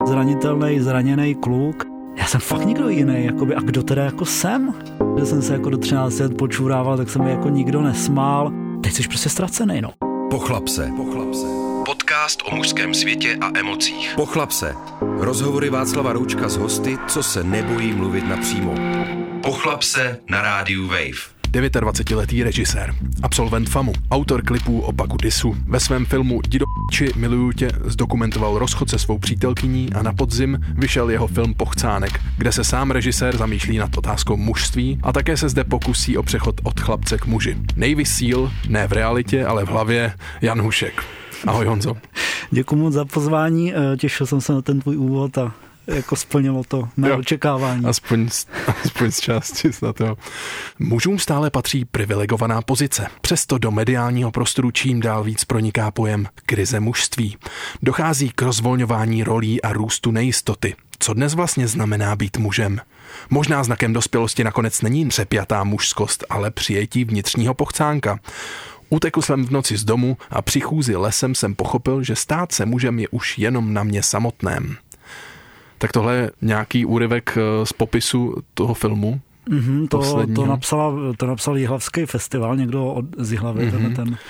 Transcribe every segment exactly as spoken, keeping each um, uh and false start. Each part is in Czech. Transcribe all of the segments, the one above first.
zranitelný, zraněný kluk. Já jsem fakt nikdo jiný, jakoby, a kdo teda jako jsem? Že jsem se jako do třinácti let počůrával, tak se mi jako nikdo nesmál. Teď jsi prostě ztracený, no. Pochlap se. Pochlap se. Podcast o mužském světě a emocích. Pochlap se. Rozhovory Václava Roučka s hosty, co se nebojí mluvit napřímo. Pochlap se na rádiu Wave. dvacetidevítiletý režisér, absolvent FAMu, autor klipů o Baku Disu. Ve svém filmu Jdi do p***či, miluju tě zdokumentoval rozchod se svou přítelkyní a na podzim vyšel jeho film Pochcánek, kde se sám režisér zamýšlí nad otázkou mužství a také se zde pokusí o přechod od chlapce k muži. Navy SEAL, ne v realitě, ale v hlavě, Jan Hušek. Ahoj Honzo. Děkuji moc za pozvání, těšil jsem se na ten tvůj úvod a jako splnilo to mé očekávání. Aspoň, aspoň z části na to. Mužům stále patří privilegovaná pozice. Přesto do mediálního prostoru čím dál víc proniká pojem krize mužství. Dochází k rozvolňování rolí a růstu nejistoty. Co dnes vlastně znamená být mužem? Možná znakem dospělosti nakonec není přepjatá mužskost, ale přijetí vnitřního pochcánka. Utekl jsem v noci z domu a při chůzi lesem jsem pochopil, že stát se mužem je už jenom na mě samotném. Tak tohle je nějaký úryvek z popisu toho filmu. Mm-hmm, to, to, napsala, to napsal Jihlavský festival, někdo od, z Jihlavy. Mm-hmm. Ten, ten.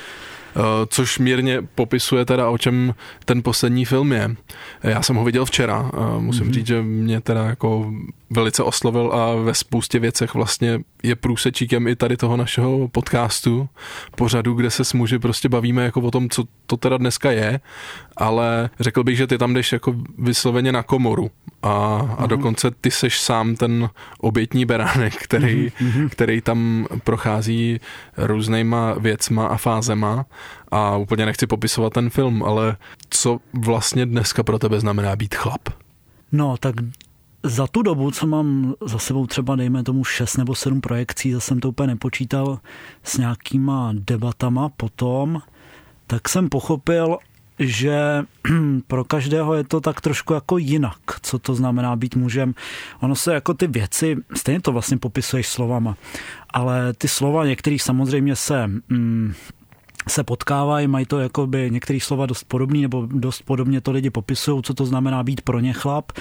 Což mírně popisuje teda, o čem ten poslední film je. Já jsem ho viděl včera. Musím mm-hmm. říct, že mě teda jako velice oslovil a ve spoustě věcech vlastně je průsečíkem i tady toho našeho podcastu, pořadu, kde se s muži prostě bavíme jako o tom, co to teda dneska je, ale řekl bych, že ty tam jdeš jako vysloveně na komoru a, a dokonce ty seš sám ten obětní beránek, který, mm-hmm. který tam prochází různýma věcma a fázema a úplně nechci popisovat ten film, ale co vlastně dneska pro tebe znamená být chlap? No, tak za tu dobu, co mám za sebou třeba, dejme tomu šest nebo sedm projekcí, zase jsem to úplně nepočítal s nějakýma debatama potom, tak jsem pochopil, že pro každého je to tak trošku jako jinak, co to znamená být mužem. Ono se jako ty věci, stejně to vlastně popisuješ slovama, ale ty slova některých samozřejmě se... Mm, se potkávají, mají to jakoby některé slova dost podobný, nebo dost podobně to lidi popisují, co to znamená být pro ně chlap.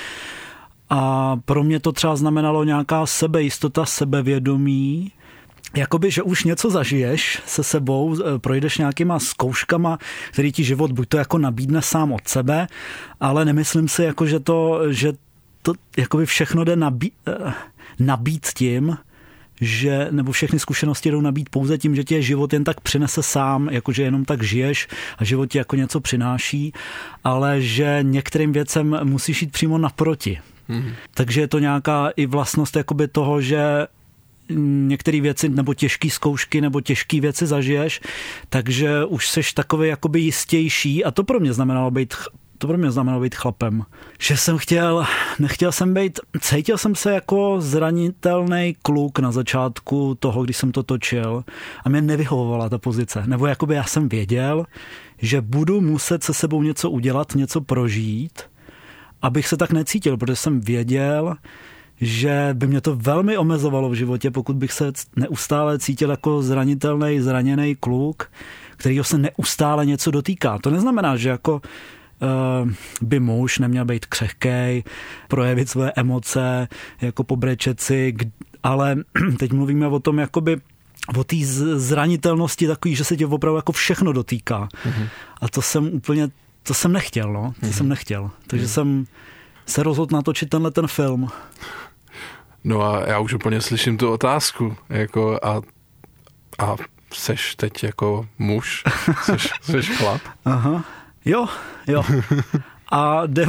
A pro mě to třeba znamenalo nějaká sebejistota, sebevědomí, jakoby, že už něco zažiješ se sebou, projdeš nějakýma zkouškama, který ti život buď to jako nabídne sám od sebe, ale nemyslím si, jako, že to, že to jakoby všechno jde nabít, nabít tím, že, nebo všechny zkušenosti jdou nabít pouze tím, že tě život jen tak přinese sám, jakože jenom tak žiješ a život ti jako něco přináší, ale že některým věcem musíš jít přímo naproti. Mm. Takže je to nějaká i vlastnost jakoby toho, že některé věci nebo těžké zkoušky nebo těžké věci zažiješ, takže už seš takový jakoby jistější a to pro mě znamenalo být To pro mě znamenalo být chlapem. Že jsem chtěl, nechtěl jsem být, cítil jsem se jako zranitelný kluk na začátku toho, když jsem to točil a mě nevyhovovala ta pozice. Nebo jakoby já jsem věděl, že budu muset se sebou něco udělat, něco prožít, abych se tak necítil, protože jsem věděl, že by mě to velmi omezovalo v životě, pokud bych se neustále cítil jako zranitelný, zraněný kluk, kterýho se neustále něco dotýká. To neznamená, že jako by muž neměl být křehkej, projevit své emoce, jako pobrečet si, ale teď mluvíme o tom, jakoby o té zranitelnosti takový, že se tě opravdu jako všechno dotýká. Mm-hmm. A to jsem úplně, to jsem nechtěl, no. To mm-hmm. jsem nechtěl. Takže mm-hmm. jsem se rozhodl natočit tenhle ten film. No a já už úplně slyším tu otázku, jako a, a seš teď jako muž, seš, seš chlap. Aha. Jo, jo. A jde,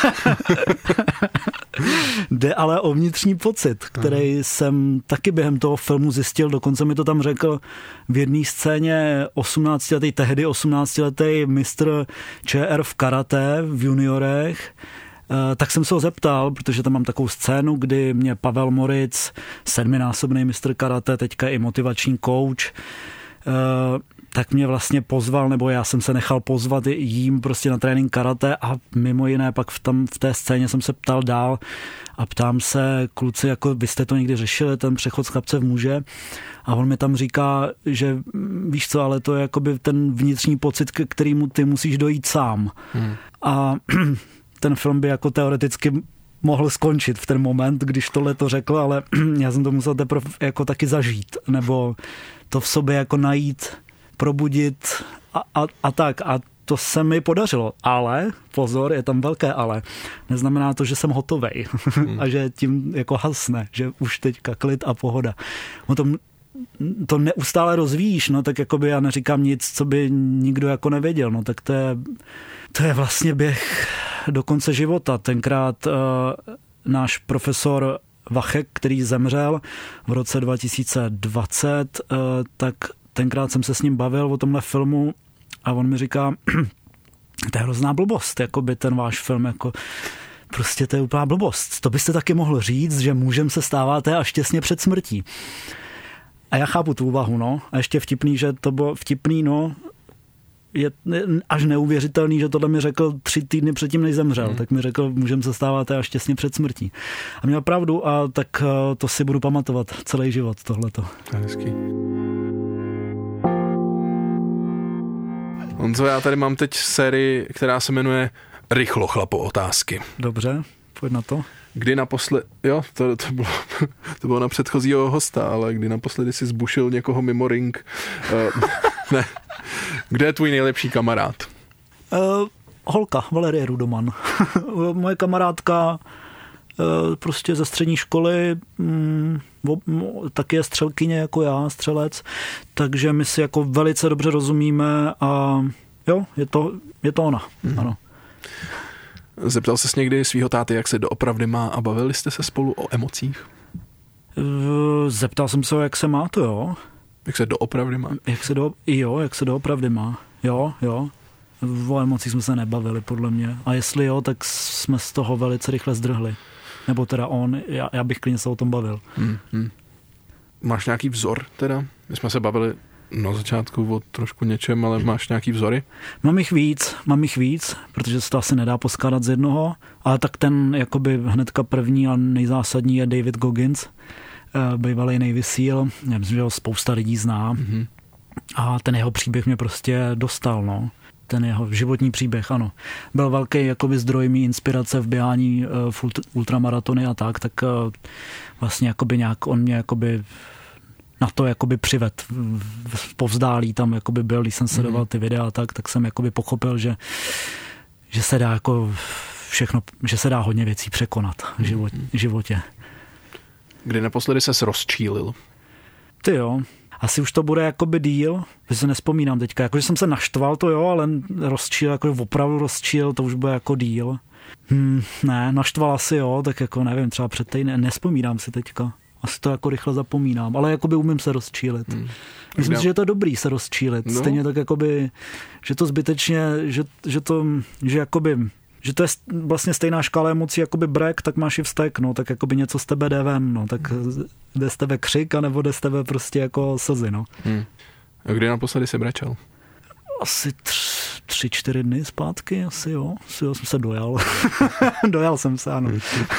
jde ale o vnitřní pocit, který Aha. jsem taky během toho filmu zjistil, dokonce mi to tam řekl v jedné scéně osmnáctiletý, tehdy osmnáctiletý mistr ČR v karate v juniorech. Tak jsem se ho zeptal, protože tam mám takovou scénu, kdy mě Pavel Moric, sedminásobný mistr karate, teďka i motivační coach, tak mě vlastně pozval, nebo já jsem se nechal pozvat jím prostě na trénink karate a mimo jiné pak v, tam, v té scéně jsem se ptal dál a ptám se, kluci, jako vy jste to někdy řešili, ten přechod z chlapce v muže, a on mi tam říká, že víš co, ale to je jakoby ten vnitřní pocit, k kterému ty musíš dojít sám. Hmm. A ten film by jako teoreticky mohl skončit v ten moment, když tohle to řekl, ale já jsem to musel teprve jako taky zažít, nebo to v sobě jako najít, probudit a, a, a tak. A to se mi podařilo, ale pozor, je tam velké ale. Neznamená to, že jsem hotovej hmm. a že tím jako hasne, že už teďka klid a pohoda. O tom to neustále rozvíjíš, no tak jakoby já neříkám nic, co by nikdo jako nevěděl, no tak to je, to je vlastně běh do konce života. Tenkrát uh, náš profesor Vachek, který zemřel v roce dva tisíce dvacet, uh, tak tenkrát jsem se s ním bavil o tomhle filmu a on mi říká, to je hrozná blbost, jakoby ten váš film, jako prostě to je úplná blbost. To byste taky mohl říct, že mužem se stáváte až těsně před smrtí. A já chápu tu úvahu, no. A ještě vtipný, že to bylo vtipný, no. Je až neuvěřitelný, že tohle mi řekl tři týdny předtím, než zemřel. Hmm. Tak mi řekl, můžeme se stávat až těsně před smrtí. A měl pravdu a tak to si budu pamatovat celý život, tohleto. To je hezký. Honzo, já tady mám teď sérii, která se jmenuje Rychlo chlapo otázky. Dobře, pojď na to. Kdy naposledy, jo, to, to, bylo, to bylo na předchozího hosta, ale kdy naposledy si zbušil někoho mimo ring. Uh, ne. Kde je tvůj nejlepší kamarád? Uh, holka, Valerie Rudoman. Moje kamarádka uh, prostě ze střední školy, um, taky je střelkyně jako já, střelec, takže my si jako velice dobře rozumíme a jo, je to, je to ona, mm-hmm. ano. Zeptal ses někdy svýho táty, jak se doopravdy má a bavili jste se spolu o emocích? Zeptal jsem se, jak se má, to jo. Jak se doopravdy má? Jak se do, jo, jak se doopravdy má. Jo, jo. O emocích jsme se nebavili, podle mě. A jestli jo, tak jsme z toho velice rychle zdrhli. Nebo teda on, já, já bych klidně se o tom bavil. Hmm, hmm. Máš nějaký vzor teda? My jsme se bavili na začátku o trošku něčem, ale máš nějaký vzory? Mám jich víc, mám jich víc, protože se to asi nedá poskládat z jednoho, ale tak ten jakoby hnedka první a nejzásadní je David Goggins, bývalý Navy SEAL. Já myslím, že ho spousta lidí zná. Mm-hmm. A ten jeho příběh mě prostě dostal, no. Ten jeho životní příběh, ano. Byl velký jakoby zdroj mý inspirace v běhání v ultramaratony a tak, tak vlastně jakoby nějak on mě jakoby na to jakoby přived povzdálí tam jakoby byl, když jsem sledoval ty videa a tak, tak jsem jakoby pochopil, že, že se dá jako všechno, že se dá hodně věcí překonat v život, životě. Kdy naposledy ses rozčílil? Ty jo, asi už to bude jakoby díl, že se nespomínám teďka, jakože jsem se naštval, to jo, ale rozčíl, jako opravdu rozčíl, to už bude jako díl. Hmm, ne, naštval asi jo, tak jako nevím, třeba před týdnem, nespomínám si teďka. Asi to jako rychle zapomínám, ale jakoby umím se rozčílit. Hmm. Myslím si, že je to dobrý se rozčílit. No. Stejně tak jakoby, že to zbytečně, že, že to, že jakoby, že to je vlastně stejná škála emocí, jakoby brek, tak máš i vztek, no, tak jakoby něco z tebe jde ven, no, tak jde z tebe křik, anebo jde z tebe prostě jako slzy, no. Hmm. A kdy naposledy se brečel? Asi tři, tři, čtyři dny zpátky, asi jo, asi jo, jsem se dojal. dojal jsem se, ano.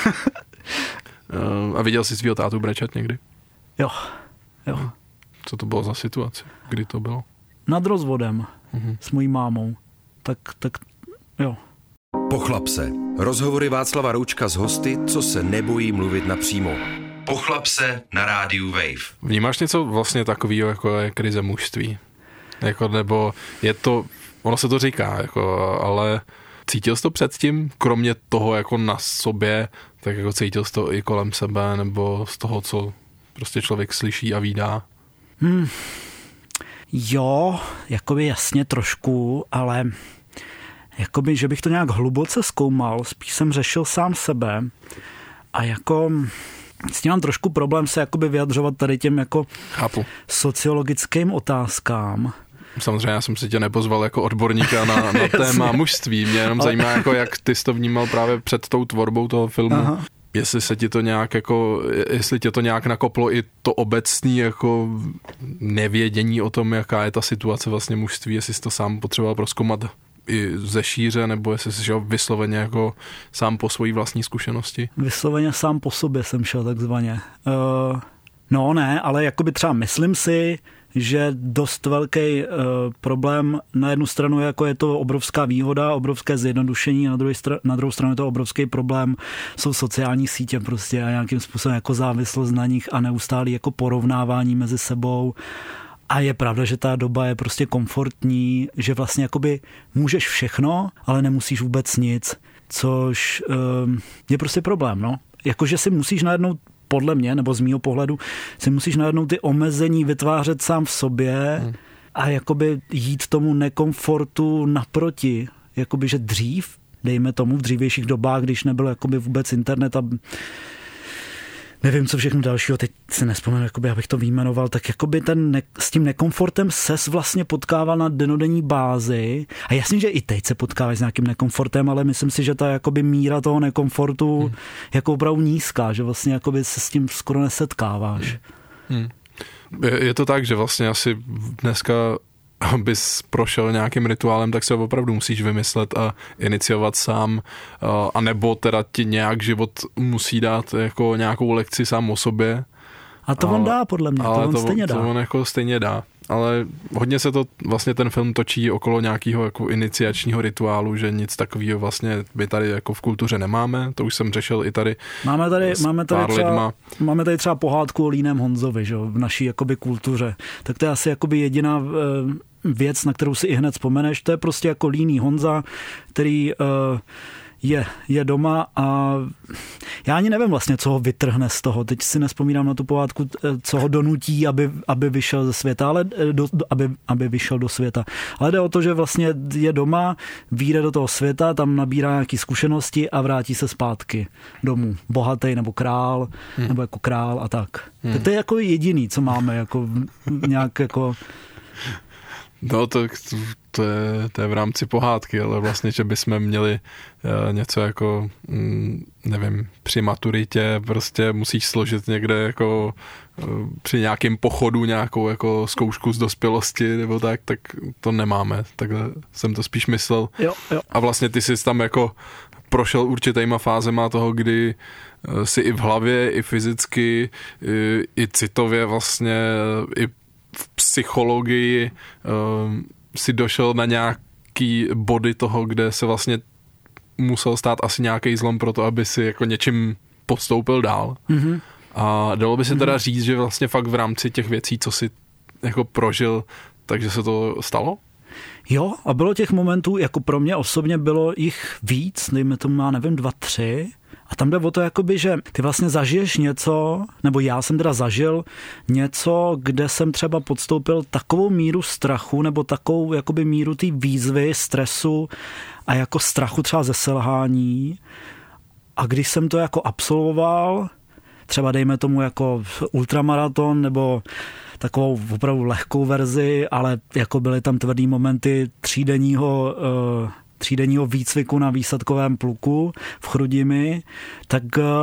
A viděl jsi svýho tátu brečet někdy? Jo, jo. Co to bylo za situace? Kdy to bylo? Nad rozvodem uh-huh. s mojí mámou. Tak, tak, jo. Pochlap se. Rozhovory Václava Roučka s hosty, co se nebojí mluvit napřímo. Pochlap se na rádiu Wave. Vnímáš něco vlastně takového, jako je krize mužství? Jako, nebo je to, ono se to říká, jako, ale cítil jsi to předtím, kromě toho jako na sobě, tak jako cítil jsi to i kolem sebe, nebo z toho, co prostě člověk slyší a vídá? Hmm. Jo, jakoby jasně trošku, ale jakoby, že bych to nějak hluboce zkoumal, spíš jsem řešil sám sebe a jako s tím mám trošku problém se jakoby vyjadřovat tady těm jako Chápu. sociologickým otázkám. Samozřejmě já jsem si tě nepozval jako odborníka na, na téma mužství. Mě jenom ale... zajímá, jako jak ty jsi to vnímal právě před tou tvorbou toho filmu. Aha. Jestli se ti to nějak jako, jestli tě to nějak nakoplo i to obecný jako nevědění o tom, jaká je ta situace vlastně mužství, jestli jsi to sám potřeboval prozkoumat i ze šíře, nebo jestli jsi šel vysloveně jako sám po svojí vlastní zkušenosti? Vysloveně sám po sobě jsem šel takzvaně. Uh, no ne, ale jakoby třeba myslím si, že dost velký uh, problém na jednu stranu jako je to obrovská výhoda, obrovské zjednodušení, a na, druhou str- na druhou stranu je to obrovský problém, jsou sociální sítě prostě a nějakým způsobem jako závislost na nich a neustálý jako porovnávání mezi sebou. A je pravda, že ta doba je prostě komfortní, že vlastně jakoby můžeš všechno, ale nemusíš vůbec nic, což um, je prostě problém, no. Jakože si musíš najednou, podle mě, nebo z mýho pohledu, si musíš najednou ty omezení vytvářet sám v sobě hmm. a jakoby jít tomu nekomfortu naproti. Jakoby, že dřív, dejme tomu v dřívějších dobách, když nebyl jakoby vůbec internet a nevím, co všechno dalšího, teď se nespomenu, jakoby, abych to vyjmenoval, tak jakoby ten ne, s tím nekomfortem ses vlastně potkával na denodenní bázi. A jasně, že i teď se potkáváš s nějakým nekomfortem, ale myslím si, že ta jakoby míra toho nekomfortu hmm. jako opravdu nízká, že vlastně jakoby se s tím skoro nesetkáváš. Hmm. Je, je to tak, že vlastně asi dneska abys prošel nějakým rituálem, tak se opravdu musíš vymyslet a iniciovat sám, a nebo teda ti nějak život musí dát jako nějakou lekci sám o sobě. A to on dá, podle mě, to on to, stejně dá. To on jako stejně dá, ale hodně se to, vlastně ten film točí okolo nějakého jako iniciačního rituálu, že nic takového vlastně my tady jako v kultuře nemáme, to už jsem řešil i tady. Máme tady, máme tady, třeba, máme tady třeba pohádku o Líném Honzovi, že, v naší jakoby kultuře, tak to je asi jakoby jediná věc, na kterou si i hned vzpomeneš, to je prostě jako Líný Honza, který uh, je, je doma a já ani nevím vlastně, co ho vytrhne z toho. Teď si nespomínám na tu pohádku, co ho donutí, aby, aby vyšel ze světa, ale do, aby, aby vyšel do světa. Ale jde o to, že vlastně je doma, vyjde do toho světa, tam nabírá nějaké zkušenosti a vrátí se zpátky domů. Bohatý nebo král, hmm. nebo jako král a tak. Hmm. Tak to je jako jediný, co máme, jako nějak jako... No to, to, je, to je v rámci pohádky, ale vlastně, že bychom měli uh, něco jako, mm, nevím, při maturitě prostě musíš složit někde jako uh, při nějakém pochodu nějakou jako zkoušku z dospělosti nebo tak, tak to nemáme. Takhle jsem to spíš myslel. Jo, jo. A vlastně ty jsi tam jako prošel určitýma fázema toho, kdy uh, si i v hlavě, i fyzicky, i, i citově vlastně, i v psychologii um, si došel na nějaký body toho, kde se vlastně musel stát asi nějaký zlom pro to, aby si jako něčím postoupil dál. Mm-hmm. A dalo by se teda říct, že vlastně fakt v rámci těch věcí, co si jako prožil, takže se to stalo? Jo, a bylo těch momentů, jako pro mě osobně bylo jich víc, dejme tomu, já nevím, dva, tři. A tam jde o to, jakoby, že ty vlastně zažiješ něco, nebo já jsem teda zažil něco, kde jsem třeba podstoupil takovou míru strachu, nebo takovou jakoby míru té výzvy, stresu a jako strachu třeba ze selhání. A když jsem to jako absolvoval, třeba dejme tomu jako ultramaraton, nebo takovou opravdu lehkou verzi, ale jako byly tam tvrdý momenty třídenního uh, třídenního výcviku na výsadkovém pluku v Chrudimi, tak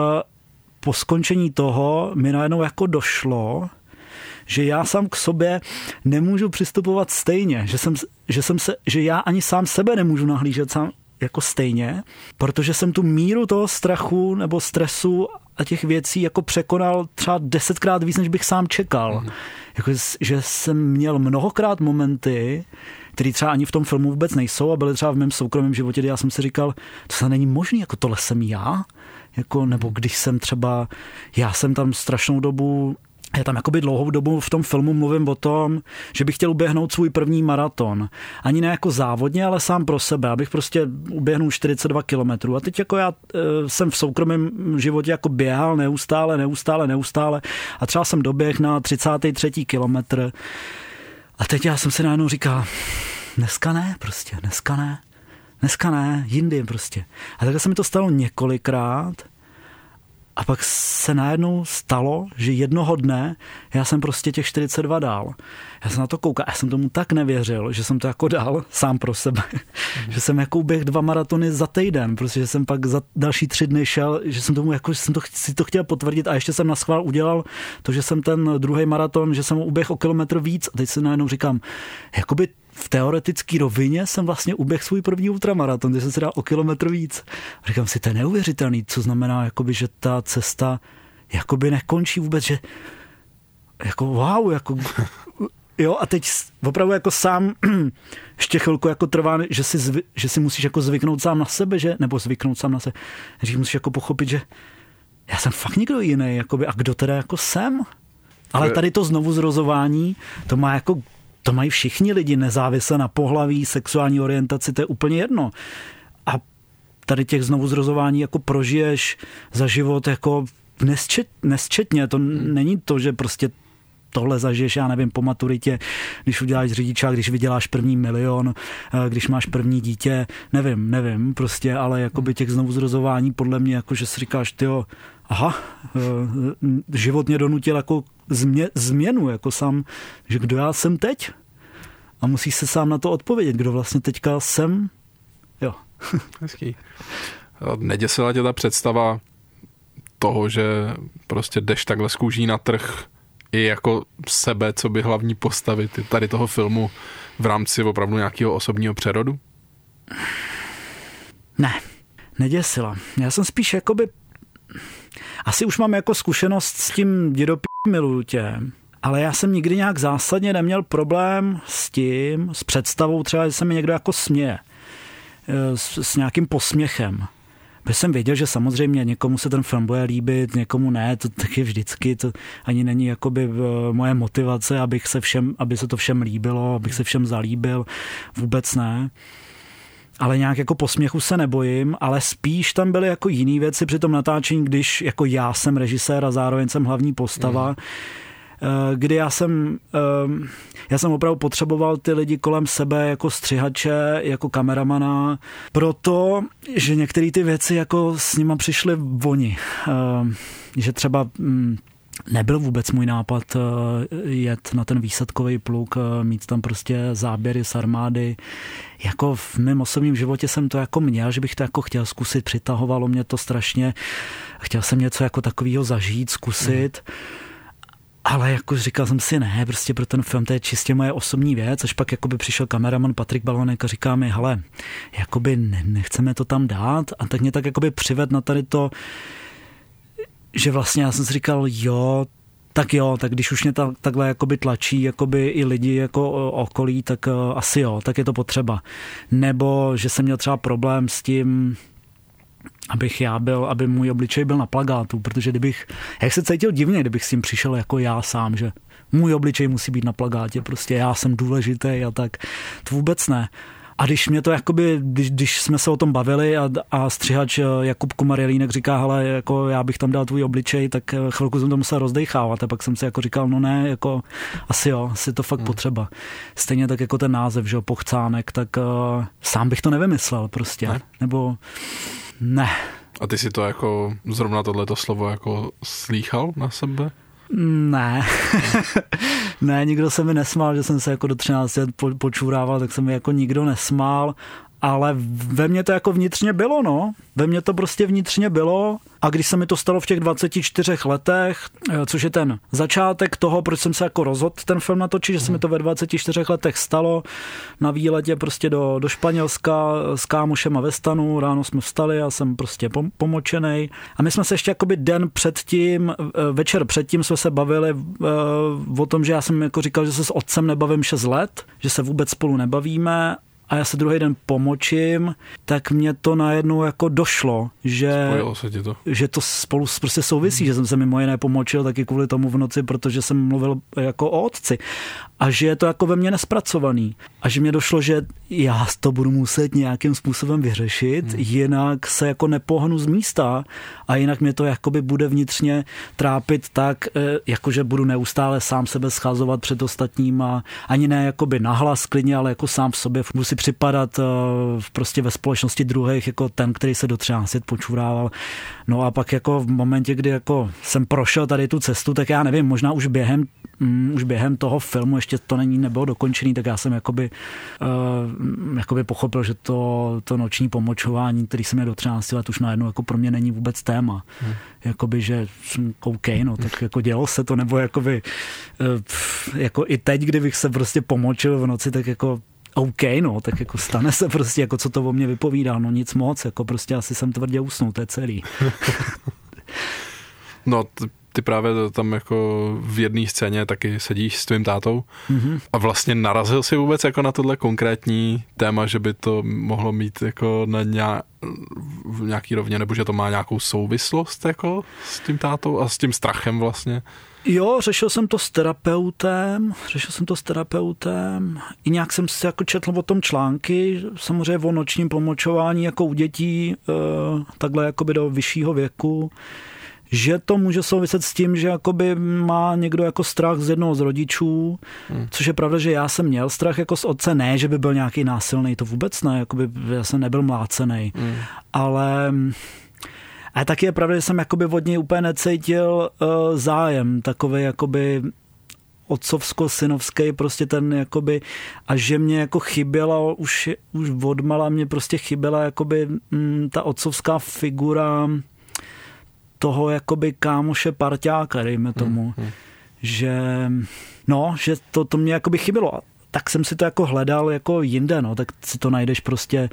po skončení toho mi najednou jako došlo, že já sám k sobě nemůžu přistupovat stejně, že, jsem, že, jsem se, že já ani sám sebe nemůžu nahlížet sám jako stejně, protože jsem tu míru toho strachu nebo stresu a těch věcí jako překonal třeba desetkrát víc, než bych sám čekal. Mm. Jako, že jsem měl mnohokrát momenty, který třeba ani v tom filmu vůbec nejsou a byly třeba v mém soukromém životě, kdy já jsem si říkal, to se není možné, jako tohle jsem já, jako, nebo když jsem třeba, já jsem tam strašnou dobu, já tam jakoby dlouhou dobu v tom filmu mluvím o tom, že bych chtěl uběhnout svůj první maraton. Ani ne jako závodně, ale sám pro sebe, abych prostě uběhnul čtyřicet dva kilometrů. A teď jako já e, jsem v soukromém životě jako běhal neustále, neustále, neustále a třeba jsem doběhl na třicátý třetí kilometr. A teď já jsem si najednou říkal, dneska ne, prostě, dneska ne, dneska ne, jindy prostě. A takhle se mi to stalo několikrát a pak se najednou stalo, že jednoho dne já jsem prostě těch čtyřicet dva dal. Já jsem na to koukal, já jsem tomu tak nevěřil, že jsem to jako dal sám pro sebe. Mm. Že jsem jako uběhl dva maratony za týden, protože jsem pak za další tři dny šel, že jsem tomu jako, že jsem to, si to chtěl potvrdit a ještě jsem na schvál udělal to, že jsem ten druhý maraton, že jsem uběhl o kilometr víc a teď si najednou říkám, jakoby v teoretické rovině jsem vlastně uběhl svůj první ultramaraton, kde jsem si dal o kilometr víc. A říkám si, to je neuvěřitelný, co znamená, jakoby, že ta cesta jakoby nekončí vůbec, že jako wow, jako Jo, a teď opravdu jako sám ještě chvilku jako trvá, že si, zvy, že si musíš jako zvyknout sám na sebe, že, nebo zvyknout sám na sebe, že musíš jako pochopit, že já jsem fakt někdo jiný, jakoby, a kdo teda jako jsem? Ale tady to znovu zrozování, to má jako, to mají všichni lidi nezávisle na pohlaví, sexuální orientaci, to je úplně jedno. A tady těch znovu zrozování jako prožiješ za život jako nesčet, nesčetně, to není to, že prostě tohle zažiješ, já nevím, po maturitě, když uděláš řidičák, když vyděláš první milion, když máš první dítě, nevím, nevím, prostě, ale jakoby těch znovuzrozování podle mě, jako že si říkáš, tyjo, aha, život mě donutil jako změ, změnu, jako sám, že kdo já jsem teď? A musíš se sám na to odpovědět, kdo vlastně teďka jsem, jo. Hezký. Neděsila tě ta představa toho, že prostě jdeš takhle z kůží na trh i jako sebe, co by hlavní postavy tady toho filmu v rámci opravdu nějakého osobního přerodu? Ne, neděsila. Já jsem spíš jakoby, asi už mám jako zkušenost s tím dědo p***, miluju tě, ale já jsem nikdy nějak zásadně neměl problém s tím, s představou třeba, že se mi někdo jako směje, s, s nějakým posměchem. Protože jsem věděl, že samozřejmě někomu se ten film bude líbit, někomu ne, to tak je vždycky, to ani není jakoby moje motivace, abych se všem, aby se to všem líbilo, abych se všem zalíbil, vůbec ne. Ale nějak jako posměchu se nebojím, ale spíš tam byly jako jiný věci při tom natáčení, když jako já jsem režisér a zároveň jsem hlavní postava, mm. kdy já jsem, já jsem opravdu potřeboval ty lidi kolem sebe jako střihače, jako kameramana, proto, že některé ty věci jako s nima přišly oni. Že třeba nebyl vůbec můj nápad jet na ten výsadkový pluk, mít tam prostě záběry z armády. Jako v mém osobním životě jsem to jako měl, že bych to jako chtěl zkusit, přitahovalo mě to strašně. Chtěl jsem něco jako takového zažít, zkusit. Mm. Ale jako říkal jsem si, ne, prostě pro ten film to je čistě moje osobní věc, až pak jakoby přišel kameraman Patrik Balonek a říká mi, hele, jakoby ne, nechceme to tam dát, a tak mě tak jakoby přived na tady to, že vlastně já jsem si říkal, jo, tak jo, tak když už mě ta, takhle jakoby tlačí jakoby i lidi jako okolí, tak uh, asi jo, tak je to potřeba. Nebo že jsem měl třeba problém s tím, abych já byl, aby můj obličej byl na plakátu, protože kdybych, jak se cítil divně, kdybych s tím přišel jako já sám, že můj obličej musí být na plakátě, prostě já jsem důležitý a tak, to vůbec ne. A když mě to jakoby, když, když jsme se o tom bavili a, a střihač Jakub Kumarjelínek říká, hele, jako já bych tam dal tvůj obličej, tak chvilku jsem to musel rozdejchávat a pak jsem si jako říkal, no ne, jako asi jo, asi to fakt hmm. potřeba. Stejně tak jako ten název, že jo, Pochcánek, tak uh, sám bych to nevymyslel prostě, ne? Nebo ne. A ty si to jako, zrovna tohleto slovo jako slýchal na sebe? Ne. Ne, nikdo se mi nesmál, že jsem se jako do třinácti let po, počurával, tak se mi jako nikdo nesmál, ale ve mně to jako vnitřně bylo, no. Ve mně to prostě vnitřně bylo a když se mi to stalo v těch dvaceti čtyřech letech, což je ten začátek toho, proč jsem se jako rozhodl ten film natočit, že se mi to ve dvaceti čtyřech letech stalo na výletě prostě do, do Španělska s kámošema ve stanu, ráno jsme vstali a jsem prostě pom- pomočenej a my jsme se ještě jakoby den předtím, večer předtím jsme se bavili o tom, že já jsem jako říkal, že se s otcem nebavím šest let, že se vůbec spolu nebavíme a já se druhý den pomočím, tak mě to najednou jako došlo, že, to. že to spolu prostě souvisí, hmm. že jsem se mimo jiné pomočil taky kvůli tomu v noci, protože jsem mluvil jako o otci. A že je to jako ve mně nespracovaný. A že mě došlo, že já to budu muset nějakým způsobem vyřešit, hmm. jinak se jako nepohnu z místa a jinak mě to jakoby bude vnitřně trápit tak, jakože budu neustále sám sebe schazovat před ostatníma, ani ne jakoby nahlas klidně, ale jako sám v sobě budu si připadat prostě ve společnosti druhých jako ten, který se do třinácti počurával. No a pak jako v momentě, kdy jako jsem prošel tady tu cestu, tak já nevím, možná už během mm, už během toho filmu, ještě to není nebylo dokončený, tak já jsem jakoby, uh, jakoby pochopil, že to, to noční pomočování, který jsem měl do třinácti let, už najednou jako pro mě není vůbec téma. Hmm. Jakoby, že jsem OK, no, tak jako dělo se to, nebo jakoby uh, jako i teď, kdybych se prostě pomočil v noci, tak jako OK, no, tak jako stane se prostě, jako co to o mě vypovídá, no nic moc, jako prostě asi jsem tvrdě usnul, to je celý. No, t- ty právě tam jako v jedné scéně taky sedíš s tvým tátou mm-hmm. a vlastně narazil si vůbec jako na tohle konkrétní téma, že by to mohlo mít jako na nějak, v nějaký rovně, nebo že to má nějakou souvislost jako s tím tátou a s tím strachem vlastně? Jo, řešil jsem to s terapeutem, řešil jsem to s terapeutem, i nějak jsem si jako četl o tom články, samozřejmě o nočním pomočování jako u dětí, takhle jakoby do vyššího věku, že to může souviset s tím, že jakoby má někdo jako strach z jednoho z rodičů, hmm. což je pravda, že já jsem měl strach jako z otce, ne, že by byl nějaký násilný, to vůbec ne, jakoby já jsem nebyl mlácený, hmm. ale... A taky je pravda, že jsem jakoby od něj úplně necítil uh, zájem, takovej jakoby otcovsko-synovský, prostě ten jakoby, a že mě jako chyběla, už, už odmala mě prostě chyběla jakoby m, ta otcovská figura toho jakoby kámoše parťáka, dejme tomu, hmm, hmm. že no, že to, to mě jakoby chybělo. Tak jsem si to jako hledal jako jinde, no, tak si to najdeš prostě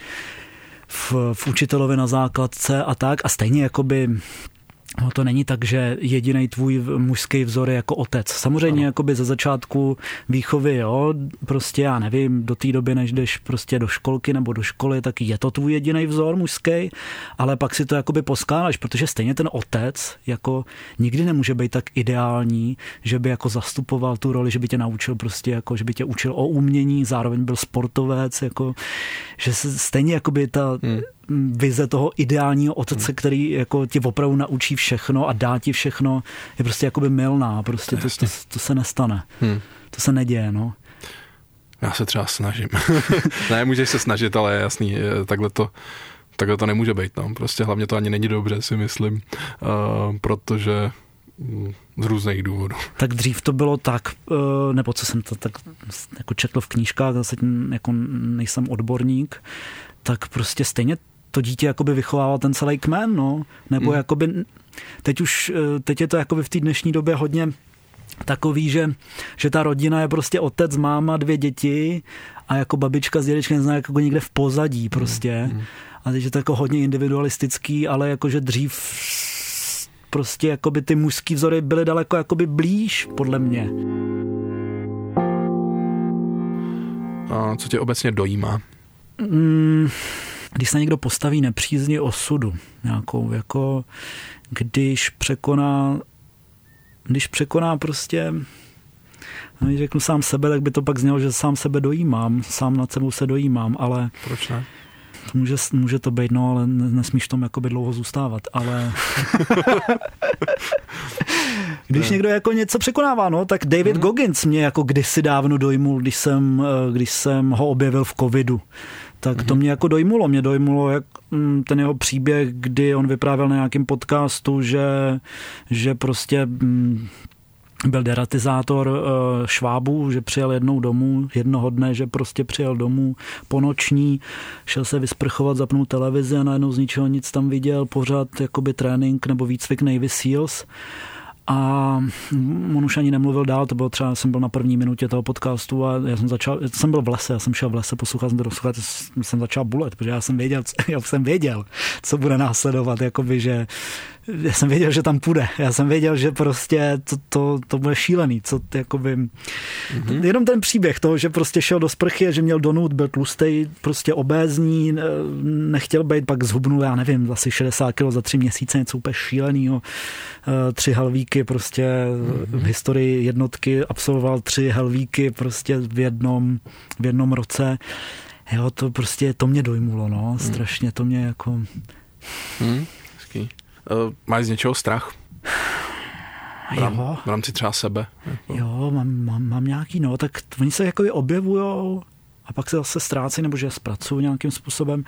v, v učitelovi na základce a tak a stejně jakoby no to není tak, že jediný tvůj mužský vzor je jako otec. Samozřejmě jakoby ze začátku výchovy, jo, prostě já nevím, do té doby, než jdeš prostě do školky nebo do školy, tak je to tvůj jediný vzor mužský, ale pak si to jakoby poskáláš, protože stejně ten otec jako nikdy nemůže být tak ideální, že by jako zastupoval tu roli, že by tě naučil prostě jako, že by tě učil o umění, zároveň byl sportovec, jako, že se stejně jakoby ta hmm. vize toho ideálního otce, který jako tě opravdu naučí všechno a dá ti všechno, je prostě jakoby mylná. Prostě to, to, to se nestane. Hmm. To se neděje, no. Já se třeba snažím. Ne, můžeš se snažit, ale je jasný, takhle to, takhle to nemůže být. No. Prostě hlavně to ani není dobře, si myslím, uh, protože z různých důvodů. Tak dřív to bylo tak, nebo co jsem to tak jako četl v knížkách, zase jako nejsem odborník, tak prostě stejně to dítě jakoby vychovával ten celý kmen, no. Nebo hmm. jakoby, teď už, teď je to jakoby v té dnešní době hodně takový, že, že ta rodina je prostě otec, máma, dvě děti a jako babička s dědečkem zná jako někde v pozadí prostě. Hmm. A teď je to jako hodně individualistický, ale jakože dřív prostě jakoby ty mužský vzory byly daleko jakoby blíž, podle mě. A co tě obecně dojímá? Mm, když se někdo postaví nepřízni osudu, nějakou jako, když překoná, když překoná prostě, když řeknu sám sebe, tak by to pak znělo, že sám sebe dojímám, sám nad sebou se dojímám, ale... Proč ne? Může, může to být, no, ale nesmíš tom jakoby dlouho zůstávat, ale... Když ne. někdo jako něco překonává, no, tak David hmm. Goggins mě jako kdysi dávno dojmul, když jsem, když jsem ho objevil v covidu. Tak hmm. to mě jako dojmulo. Mě dojmulo jak ten jeho příběh, kdy on vyprávěl na nějakém podcastu, že, že prostě... byl deratizátor Švábů, že přijel jednou domů, jednoho dne, že prostě přijel domů po noční, šel se vysprchovat, zapnul televizi a najednou z ničeho nic tam viděl, pořád jakoby trénink nebo výcvik Navy Seals. A on už ani nemluvil dál, to bylo třeba, jsem byl na první minutě toho podcastu a já jsem začal, jsem byl v lese, já jsem šel v lese, poslouchal jsem to poslouchat, jsem začal bulet, protože já jsem věděl, já jsem věděl, co bude následovat, jakoby, že já jsem věděl, že tam půjde, já jsem věděl, že prostě to, to, to bude šílený, co jakoby, mm-hmm. jenom ten příběh toho, že prostě šel do sprchy a že měl donut, byl tlustej, prostě obézní, nechtěl být, pak zhubnul, já nevím, asi šedesát kilo za tři měsíce, něco úplně šílenýho, tři helvíky prostě mm-hmm. v historii jednotky, absolvoval tři helvíky prostě v jednom, v jednom roce. Jo, to prostě, to mě dojmulo, no, strašně to mě jako... Mm, hezký. Uh, máš z něčeho strach? Rám, jo. V rámci třeba sebe? Jako. Jo, mám, mám, mám nějaký, no, tak oni se jako objevujou a pak se zase ztrácí, nebo že je zpracuju nějakým způsobem.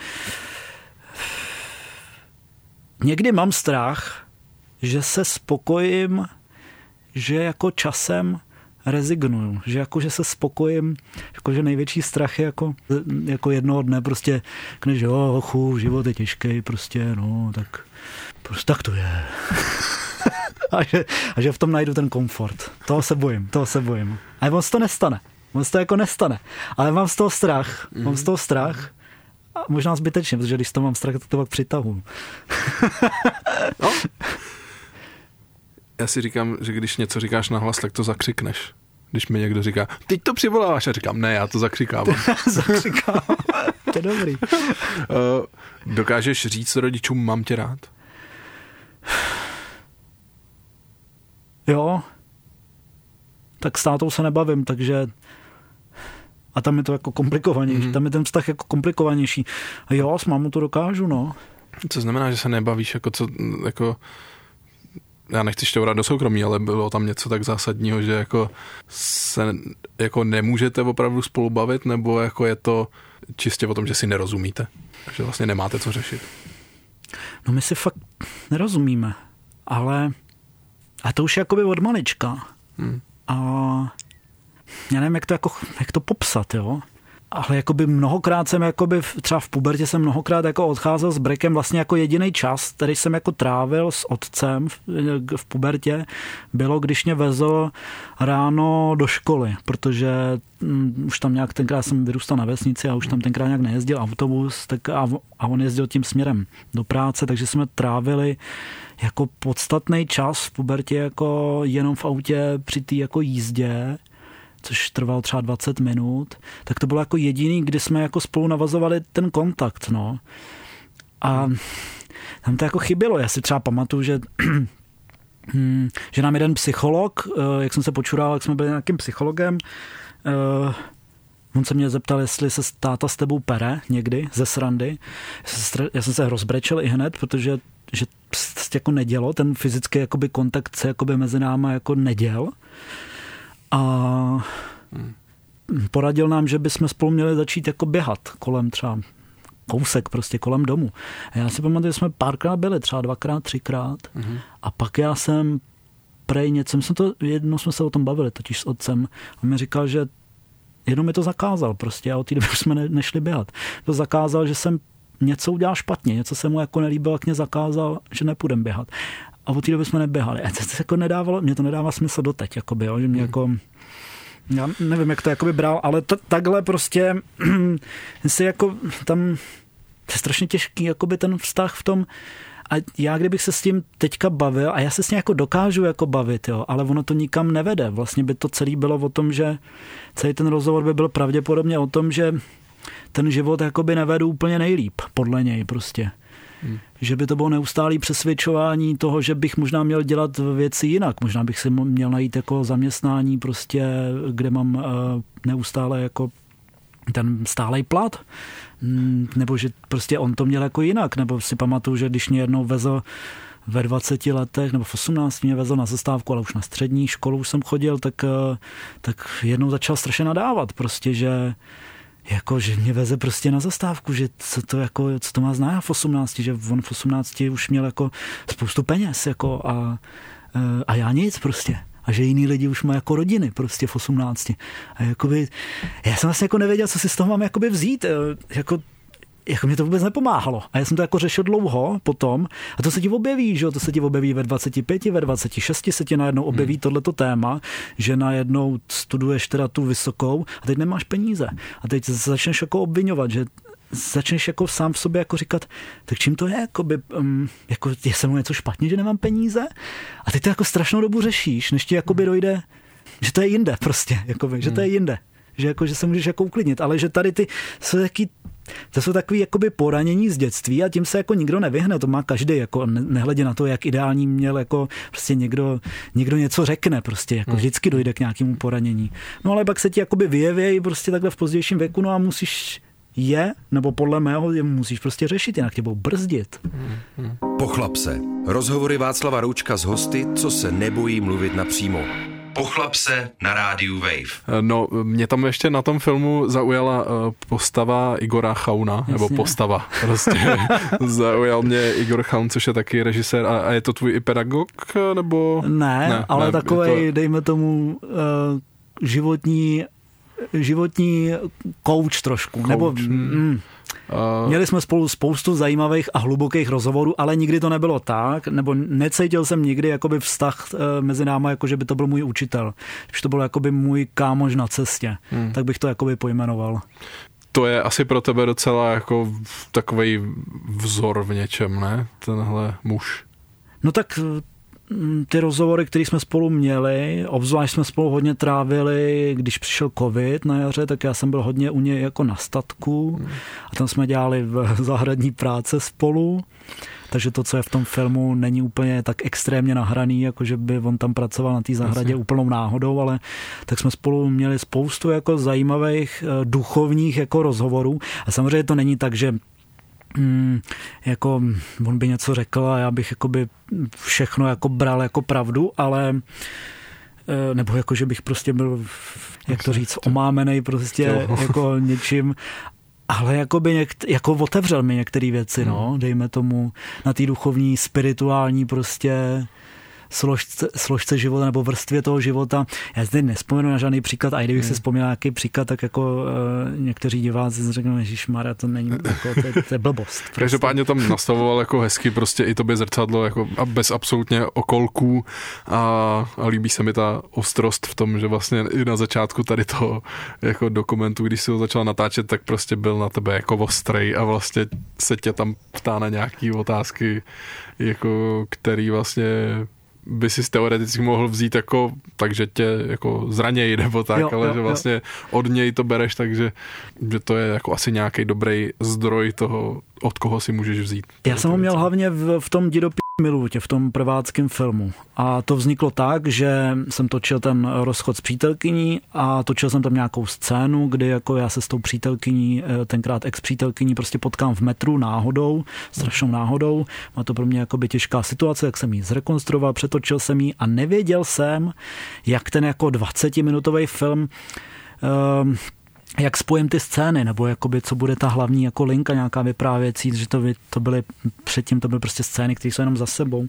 Někdy mám strach, že se spokojím, že jako časem rezignuju, že jako, že se spokojím, jako, že největší strach je jako, jako jednoho dne prostě, když jo, hochu, život je těžký, prostě, no, tak prostě tak to je. a, že, a že v tom najdu ten komfort. Toho se bojím, toho se bojím. A on se to nestane. On se to jako nestane. Ale mám z toho strach. Mm-hmm. Mám z toho strach. A možná zbytečně, protože když to mám strach, tak to pak přitahuji. no. Já si říkám, že když něco říkáš nahlas, tak to zakřikneš. Když mi někdo říká, teď to přivoláváš, a říkám, ne, já to zakřikávám. Zakřikávám, to je dobrý. Dokážeš říct rodičům, mám tě rád? Jo. Tak s tátou se nebavím, takže a tam je to jako komplikovanější. Mm-hmm. Tam je ten vztah jako komplikovanější. A jo, s mámou to dokážu, no. Co znamená, že se nebavíš, jako co, jako já nechci šťourat do soukromí, ale bylo tam něco tak zásadního, že jako se jako nemůžete opravdu spolu bavit, nebo jako je to čistě o tom, že si nerozumíte? Že vlastně nemáte co řešit? No my si fakt nerozumíme, ale a to už je jakoby od malička. Hmm. A já nevím, jak to, jako, jak to popsat, jo. Ale jakoby mnohokrát jsem, jakoby třeba v pubertě jsem mnohokrát jako odcházel s brekem, vlastně jako jediný čas, který jsem jako trávil s otcem v, v pubertě, bylo, když mě vezl ráno do školy, protože um, už tam nějak tenkrát jsem vyrůstal na vesnici a už tam tenkrát nějak nejezdil autobus, tak a, a on jezdil tím směrem do práce, takže jsme trávili jako podstatný čas v pubertě jako jenom v autě při té jako jízdě, což trvalo třeba dvacet minut, tak to bylo jako jediný, kdy jsme jako spolu navazovali ten kontakt, no. A tam to jako chybělo. Já si třeba pamatuju, že, že nám jeden psycholog, jak jsem se počural, jak jsme byli nějakým psychologem, on se mě zeptal, jestli se táta s tebou pere někdy ze srandy. Já jsem se rozbrečel i hned, protože že se jako nedělo, ten fyzický jakoby kontakt se jakoby mezi náma jako neděl. A hmm. poradil nám, že bychom spolu měli začít jako běhat kolem třeba kousek prostě kolem domu. A já si pamatuju, že jsme párkrát byli, třeba dvakrát, třikrát. Hmm. A pak já jsem prej něco, jsem to, jednou jsme se o tom bavili totiž s otcem. A mi říkal, že jednou mi to zakázal prostě a od té doby jsme ne, nešli běhat. To zakázal, že jsem něco udělal špatně, něco se mu jako nelíbilo, jak mě zakázal, že nepůjdem běhat. A od té doby jsme neběhali. A to, to jako nedávalo, mě to nedává smysl doteď, jakoby, jo, že mě jako, já nevím, jak to jakoby bral, ale to, takhle prostě si jako tam, to je strašně těžký, jakoby ten vztah v tom, a já kdybych se s tím teďka bavil, a já se s ním jako dokážu jako bavit, jo, ale ono to nikam nevede. Vlastně by to celý bylo o tom, že celý ten rozhovor by byl pravděpodobně o tom, že ten život jakoby nevedu úplně nejlíp, podle něj prostě. Hmm. Že by to bylo neustálé přesvědčování toho, že bych možná měl dělat věci jinak. Možná bych si měl najít jako zaměstnání prostě, kde mám uh, neustále jako ten stálej plat. Nebo že prostě on to měl jako jinak. Nebo si pamatuju, že když mě jednou vezl ve dvaceti letech, nebo v osmnácti mě vezl na zastávku, ale už na střední školu už jsem chodil, tak, tak jednou začal strašně nadávat. Prostě, že jako, že mě veze prostě na zastávku, že co to, jako, co to má znát v osmnácti, že on v osmnácti už měl jako spoustu peněz jako a, a já nic prostě. A že jiný lidi už mají jako rodiny prostě v osmnácti. A jakoby, já jsem vlastně jako nevěděl, co si z toho mám jakoby vzít. Jako, jako mě to vůbec nepomáhalo. A já jsem to jako řešil dlouho potom. A to se ti objeví, že jo? To se ti objeví ve dvaceti pěti, ve dvaceti šesti se ti najednou objeví hmm. tohleto téma, že najednou studuješ teda tu vysokou a teď nemáš peníze. A teď začneš jako obvinovat, že začneš jako sám v sobě jako říkat, tak čím to je, jakoby, um, jako je se mnou něco špatně, že nemám peníze? A ty to jako strašnou dobu řešíš, než ti jakoby dojde, že to je jinde prostě, jakoby, hmm. že to je jinde. Že, jako, že se můžeš jako uklidnit, ale že tady ty jsou taky, to jsou takový jakoby poranění z dětství a tím se jako nikdo nevyhne, to má každý, jako nehledě na to, jak ideální měl, jako prostě někdo, někdo něco řekne, prostě jako vždycky dojde k nějakému poranění. No ale pak se ti jakoby vyjeví prostě takhle v pozdějším věku, no a musíš je, nebo podle mého je musíš prostě řešit, jinak tě budou brzdit. Pochlap se. Rozhovory Václava Roučka s hosty, co se nebojí mluvit napřímo. Pochlap se na rádiu Wave. No, mě tam ještě na tom filmu zaujala postava Igora Chauna, Jasně. nebo postava. Prostě zaujal mě Igor Chaun, což je taky režisér. A je to tvůj i pedagog, nebo? Ne, ne ale ne, takovej, to... dejme tomu, uh, životní životní coach trošku. Coach. Nebo, mm, uh, měli jsme spolu spoustu zajímavých a hlubokých rozhovorů, ale nikdy to nebylo tak, nebo necítil jsem nikdy jakoby vztah uh, mezi náma, jako že by to byl můj učitel. Když to byl jakoby můj kámoš na cestě, hmm. tak bych to jakoby pojmenoval. To je asi pro tebe docela jako takovej vzor v něčem, ne? Tenhle muž. No tak ty rozhovory, které jsme spolu měli, obzvlášť jsme spolu hodně trávili, když přišel covid na jaře, tak já jsem byl hodně u něj jako na statku hmm. a tam jsme dělali zahradní práce spolu. Takže to, co je v tom filmu, není úplně tak extrémně nahraný, jako že by on tam pracoval na té zahradě úplnou náhodou, ale tak jsme spolu měli spoustu jako zajímavých duchovních jako rozhovorů. A samozřejmě to není tak, že mm, jako on by něco řekl a já bych jakoby všechno jako bral jako pravdu, ale nebo jako, že bych prostě byl, jak to říct, omámenej prostě jako něčím. Ale jakoby někt, jako otevřel mi některé věci, no, dejme tomu na té duchovní, spirituální prostě složce, složce života nebo vrstvě toho života. Já zde nespomenu na žádný příklad, a i kdybych hmm. si vzpomněl nějaký příklad, tak jako uh, někteří diváci řeknou, ježišmarja, to není, jako, to, je, to je blbost. Prostě. Každopádně tam nastavoval jako hezky prostě i tobě zrcadlo jako a bez absolutně okolků a, a líbí se mi ta ostrost v tom, že vlastně i na začátku tady toho jako dokumentu, když si ho začal natáčet, tak prostě byl na tebe jako ostrej a vlastně se tě tam ptá na nějaký otázky, jako který vlastně by si teoreticky mohl vzít jako, takže tě jako zraněj nebo tak, jo, ale jo, že vlastně jo. od něj to bereš, takže že to je jako asi nějaký dobrý zdroj toho, od koho si můžeš vzít. Já jsem ho měl hlavně v, v tom Jdi do p*** milutě, v tom prváckém filmu. A to vzniklo tak, že jsem točil ten rozchod s přítelkyní a točil jsem tam nějakou scénu, kdy jako já se s tou přítelkyní, tenkrát ex-přítelkyní prostě potkám v metru náhodou, strašnou náhodou. Má to pro mě jako by těžká situace, jak jsem ji zrekonstruoval, přetočil jsem ji a nevěděl jsem, jak ten jako dvacetiminutový film um, jak spojím ty scény, nebo jakoby, co bude ta hlavní jako linka nějaká vyprávěcí, že to, to byly, předtím to byly prostě scény, které jsou jenom za sebou.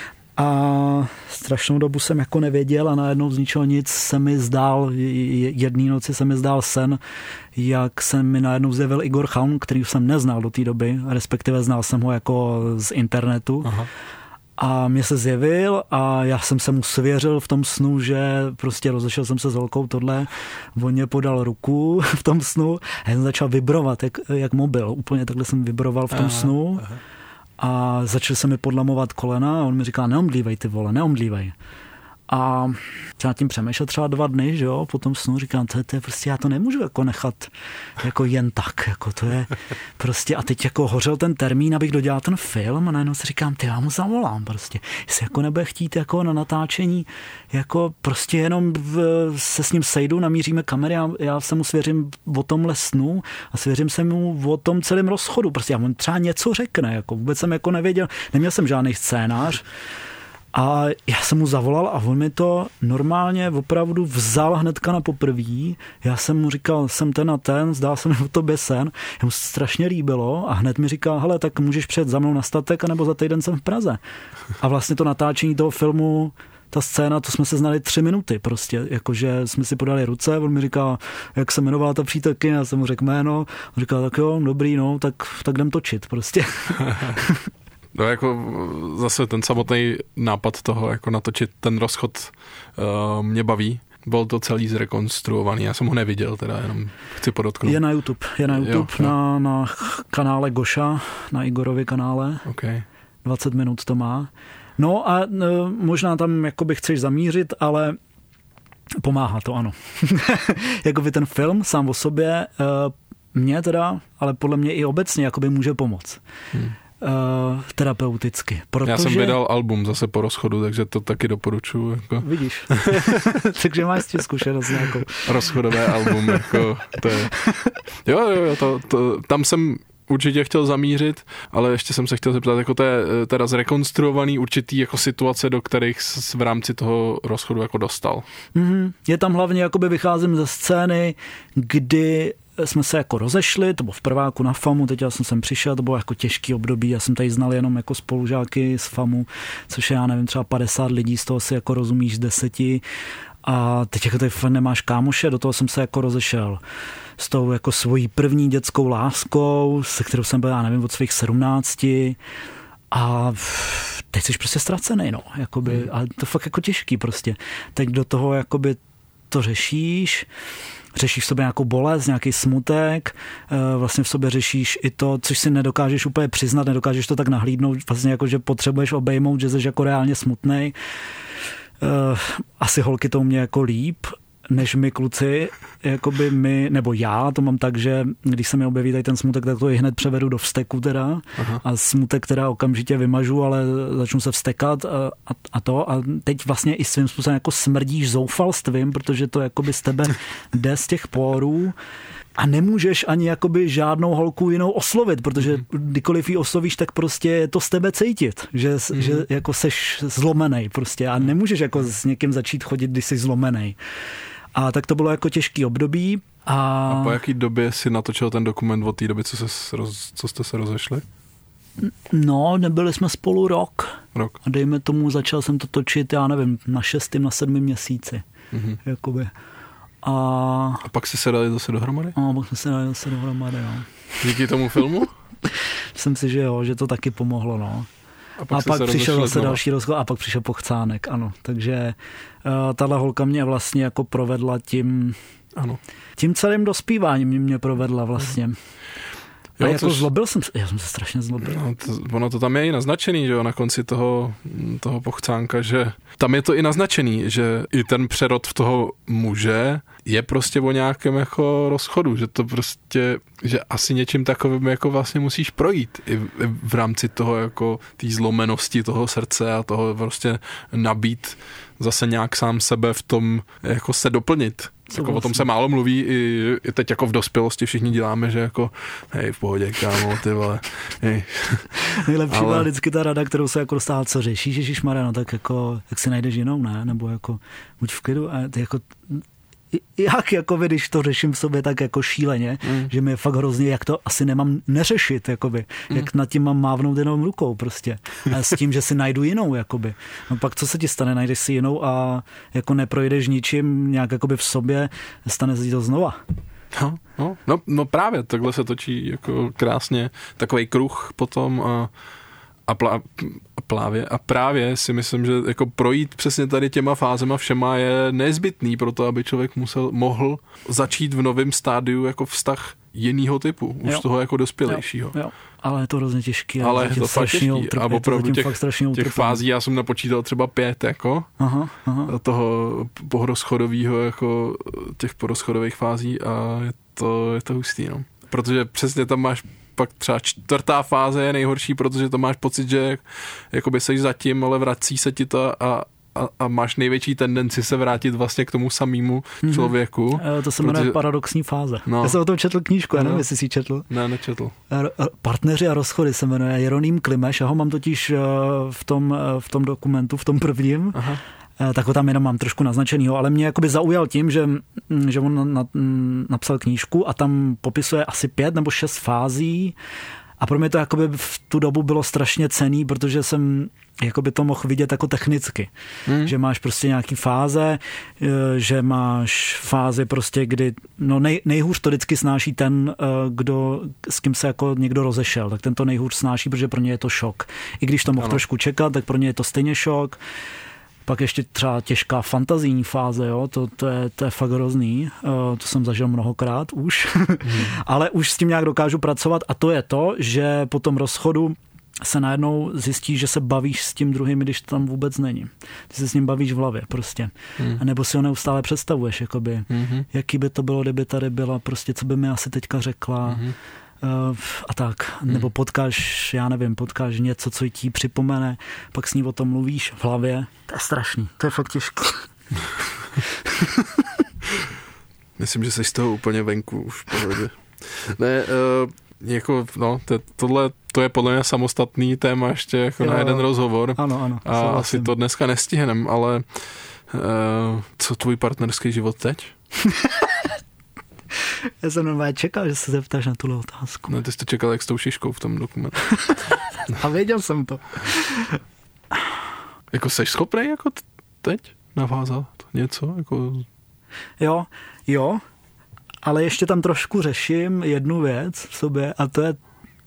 A strašnou dobu jsem jako nevěděl a najednou z ničeho nic se mi zdál, jedné noci se mi zdál sen, jak se mi najednou zjevil Igor Chaun, který jsem neznal do té doby, respektive znal jsem ho jako z internetu. Aha. A mě se zjevil a já jsem se mu svěřil v tom snu, že prostě rozešel jsem se s holkou tohle, on mě podal ruku v tom snu a já jsem začal vibrovat, jak, jak mobil, úplně takhle jsem vibroval v tom aha, snu aha. a začal se mi podlamovat kolena a on mi říká, neomdlívej ty vole, neomdlívej. A já tím přemýšlel třeba dva dny, že jo, potom snu říkám, to je, to je prostě, já to nemůžu jako nechat jako jen tak, jako to je prostě, a teď jako hořel ten termín, abych dodělal ten film a najednou si říkám, ty já mu zavolám prostě, jestli jako nebude chtít jako na natáčení, jako prostě jenom v, se s ním sejdu, namíříme kamery a já se mu svěřím o tomhle snu a svěřím se mu o tom celém rozchodu, prostě a on třeba něco řekne, jako vůbec jsem jako nevěděl, neměl jsem žádný scénář. A já jsem mu zavolal a on mi to normálně opravdu vzal hnedka na poprví. Já jsem mu říkal, jsem ten a ten, zdál se mi o tobě sen. Jemu se strašně líbilo a hned mi říkal, hele, tak můžeš přijet za mnou na statek, anebo za týden jsem v Praze. A vlastně to natáčení toho filmu, ta scéna, to jsme se znali tři minuty prostě, jakože jsme si podali ruce, on mi říká, jak se jmenovala ta přítelkyně, já jsem mu řekl jméno, on říkal, tak jo, dobrý, no, tak, tak jdem točit prostě. No jako zase ten samotný nápad toho, jako natočit ten rozchod uh, mě baví. Byl to celý zrekonstruovaný, já jsem ho neviděl, teda jenom chci podotknout. Je na YouTube, je na YouTube, jo, na, na kanále Goša, na Igorovi kanále. Okay. dvacet minut to má. No a no, možná tam jakoby chceš zamířit, ale pomáhá to, ano. Jakoby ten film sám o sobě uh, mě teda, ale podle mě i obecně jakoby může pomoct. Hmm. Uh, terapeuticky. Protože... Já jsem vydal album zase po rozchodu, takže to taky doporučuji. Jako. Vidíš. Takže máš s tím zkušenost nějakou. Rozchodové album, jako to je... Jo, jo, jo, to, to, tam jsem určitě chtěl zamířit, ale ještě jsem se chtěl zeptat, jako to je teda zrekonstruovaný určitý jako situace, do kterých v rámci toho rozchodu jako dostal. Mm-hmm. Je tam hlavně, jakoby vycházím ze scény, kdy jsme se jako rozešli, to bylo v prváku na FAMu, teď já jsem sem přišel, to bylo jako těžký období, já jsem tady znal jenom jako spolužáky z FAMu, což je, já nevím, třeba padesát lidí, z toho si jako rozumíš z deseti a teď jako tady nemáš kámoše, do toho jsem se jako rozešel s tou jako svojí první dětskou láskou, se kterou jsem byl, já nevím, od svých sedmnácti a teď jsi prostě ztracený, no, jakoby, a to fakt jako těžký prostě. Teď do toho jakoby to řešíš, řešíš v sobě nějakou bolest, nějaký smutek, vlastně v sobě řešíš i to, což si nedokážeš úplně přiznat, nedokážeš to tak nahlídnout, vlastně jako, že potřebuješ obejmout, že jsi jako reálně smutnej. Asi holky to umějí jako líp, než my kluci, jakoby my, nebo já to mám tak, že když se mi objeví tady ten smutek, tak to i hned převedu do vzteku teda. Aha. A smutek teda okamžitě vymažu, ale začnu se vztekat a, a, a to a teď vlastně i svým způsobem jako smrdíš zoufalstvím, protože to jakoby z tebe jde z těch pórů a nemůžeš ani jakoby žádnou holku jinou oslovit, protože mm. kdykoliv ji oslovíš, tak prostě je to z tebe cítit, že, mm. že jako seš zlomenej prostě a nemůžeš jako s někým začít chodit, když jsi zlomenej. A tak to bylo jako těžký období. A, a po jaký době si natočil ten dokument od té doby, co, se roz, co jste se rozešli? No, nebyli jsme spolu rok. Rok. A dejme tomu, začal jsem to točit, já nevím, na šestým, na sedmým měsíci. Mm-hmm. Jakoby. A, a pak jsi se dali zase dohromady? A pak jsme se dali zase dohromady, jo. Díky tomu filmu? Myslím si, že jo, že to taky pomohlo, no. A pak, a pak přišel zase znova. další rozchod a pak přišel Pochcánek, ano. Takže uh, tahle holka mě vlastně jako provedla tím, ano. tím celým dospíváním mě, mě provedla vlastně. Jo, a jako což... zlobil jsem se, já jsem se strašně zlobil. No, to, ono to tam je i naznačený, že jo, na konci toho, toho Pochcánka, že tam je to i naznačený, že i ten přerod v toho muže je prostě o nějakém jako rozchodu, že to prostě, že asi něčím takovým jako vlastně musíš projít i v, i v rámci toho jako té zlomenosti toho srdce a toho prostě nabít zase nějak sám sebe v tom jako se doplnit. Jako o tom se málo mluví, i, i teď jako v dospělosti všichni děláme, že jako hej, v pohodě, kámo, ty vole, hej. Nejlepší ale... byla vždycky ta rada, kterou se jako dostala, co řešíš, ježišmarja, no tak jako, jak si najdeš jinou, ne, nebo jako, buď v klidu, a ty jako, jak jako když to řeším v sobě tak jako šíleně, mm. že mi je fakt hrozně, jak to asi nemám neřešit, jakoby, mm. jak nad tím mám mávnout jenom rukou prostě. A s tím, že si najdu jinou, jakoby. No pak co se ti stane, najdeš si jinou a jako neprojdeš ničím nějak jakoby v sobě, stane se ti to znova. No, no, no, no právě, takhle se točí jako krásně takovej kruh potom a A, plá, a, plávě, a právě si myslím, že jako projít přesně tady těma fázema všema je nezbytný pro to, aby člověk musel, mohl začít v novém stádiu jako vztah jinýho typu, už jo. toho jako dospělejšího. Jo, jo. Ale je to hrozně těžký. Ale je to fakt těžký. Utrp, a opravdu těch, těch fází fází já jsem napočítal třeba pět, jako aha, aha. toho porozchodového, jako těch porozchodových fází a je to, je to hustý, no. Protože přesně tam máš pak třeba čtvrtá fáze je nejhorší, protože to máš pocit, že jakoby seš zatím, ale vrací se ti to a, a, a máš největší tendenci se vrátit vlastně k tomu samému mm-hmm. člověku. To se jmenuje protože... paradoxní fáze. No. Já jsem o tom četl knížku, já nevím, no. jestli jsi četl. Ne, nečetl. Partneři a rozchody se jmenuje Jeroným Klimeš, já ho mám totiž v tom, v tom dokumentu, v tom prvním. Aha. Tak ho tam jenom mám trošku naznačenýho, ale mě jakoby zaujal tím, že, že on na, na, napsal knížku a tam popisuje asi pět nebo šest fází a pro mě to jakoby v tu dobu bylo strašně cenný, protože jsem jakoby to mohl vidět jako technicky. Hmm. Že máš prostě nějaký fáze, že máš fázi prostě, kdy no nej, nejhůř to vždycky snáší ten, kdo, s kým se jako někdo rozešel, tak ten to nejhůř snáší, protože pro ně je to šok. I když to mohl ano. trošku čekat, tak pro ně je to stejně šok. Pak ještě třeba těžká fantazijní fáze, jo? To, to, je, to je fakt hrozný. Uh, to jsem zažil mnohokrát už. Hmm. Ale už s tím nějak dokážu pracovat a to je to, že po tom rozchodu se najednou zjistí, že se bavíš s tím druhým, když to tam vůbec není. Ty se s ním bavíš v hlavě prostě. Hmm. A nebo si ho neustále představuješ, jakoby, hmm. jaký by to bylo, kdyby tady byla, prostě co by mi asi teďka řekla. Hmm. A tak, hmm. nebo potkáš, já nevím, potkáš něco, co ti připomene, pak s ní o tom mluvíš v hlavě. To je strašný, to je fakt těžké. Myslím, že jsi z toho úplně venku už v pohodě. Ne, uh, jako, no, to, tohle, to je podle mě samostatný téma ještě jako jo, na jeden rozhovor. Ano, ano. A asi to dneska nestihnem, ale uh, co tvůj partnerský život teď? Já jsem normálně čekal, že se zeptáš na tuhle otázku. No, ty jsi to čekal jak s tou šiškou v tom dokumentu. A věděl jsem to. Jako seš schopný jako teď navázat něco? Jako... Jo, jo, ale ještě tam trošku řeším jednu věc v sobě a to je